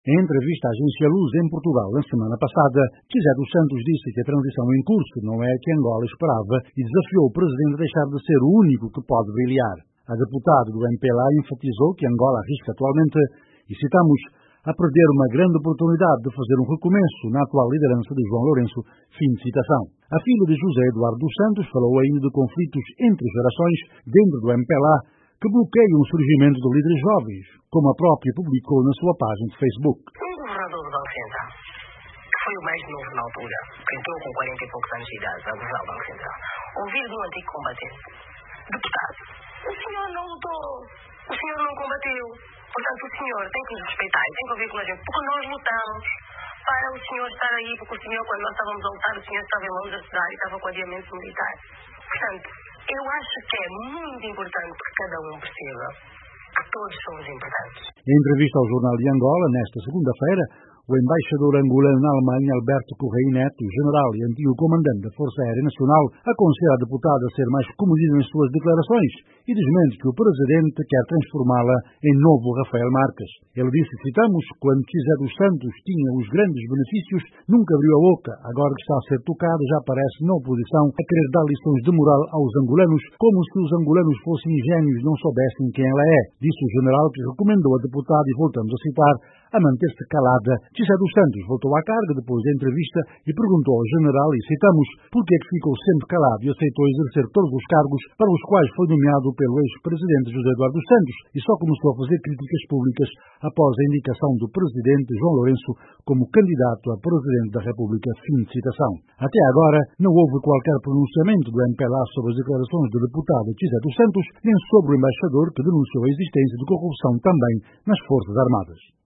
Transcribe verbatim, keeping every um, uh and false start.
Em entrevista à agência Luz em Portugal na semana passada, José dos Santos disse que a transição em curso não é a que Angola esperava e desafiou o presidente a deixar de ser o único que pode brilhar. A deputada do M P L A enfatizou que Angola arrisca atualmente, e citamos, a perder uma grande oportunidade de fazer um recomeço na atual liderança de João Lourenço, fim de citação. A filha de José Eduardo dos Santos falou ainda de conflitos entre gerações dentro do M P L A, que bloqueiam o surgimento de líderes jovens, como a própria publicou na sua página de Facebook. Um governador do Banco Central, que foi o mais novo na altura, que entrou com quarenta e poucos anos de idade a governar o Banco Central, ouvir de um antigo combatente, deputado, o senhor não lutou, o senhor não combateu, portanto o senhor tem que nos respeitar e tem que ouvir com a gente, porque nós lutamos para o senhor estar aí, porque o senhor, quando nós estávamos a lutar, o senhor estava em longe da cidade e estava com adiamento militar. Portanto, eu acho que é muito importante que cada um perceba que todos somos importantes. Em entrevista ao Jornal de Angola, nesta segunda-feira, o embaixador angolano na Alemanha, Alberto Correia Neto, general e antigo comandante da Força Aérea Nacional, aconselha a deputada a ser mais comedida nas suas declarações e desmente que o presidente quer transformá-la em novo Rafael Marques. Ele disse, citamos, quando José dos Santos tinha os grandes benefícios, nunca abriu a boca. Agora que está a ser tocado, já aparece na oposição a querer dar lições de moral aos angolanos, como se os angolanos fossem ingênuos e não soubessem quem ela é. Disse o general que recomendou a deputada, e voltamos a citar, a manter-se calada. José dos Santos voltou à carga depois da entrevista e perguntou ao general, e citamos, por que é que ficou sempre calado e aceitou exercer todos os cargos para os quais foi nomeado pelo ex-presidente José Eduardo dos Santos e só começou a fazer críticas públicas após a indicação do presidente João Lourenço como candidato a presidente da República, fim de citação. Até agora, não houve qualquer pronunciamento do M P L A sobre as declarações do deputado José dos Santos, nem sobre o embaixador que denunciou a existência de corrupção também nas Forças Armadas.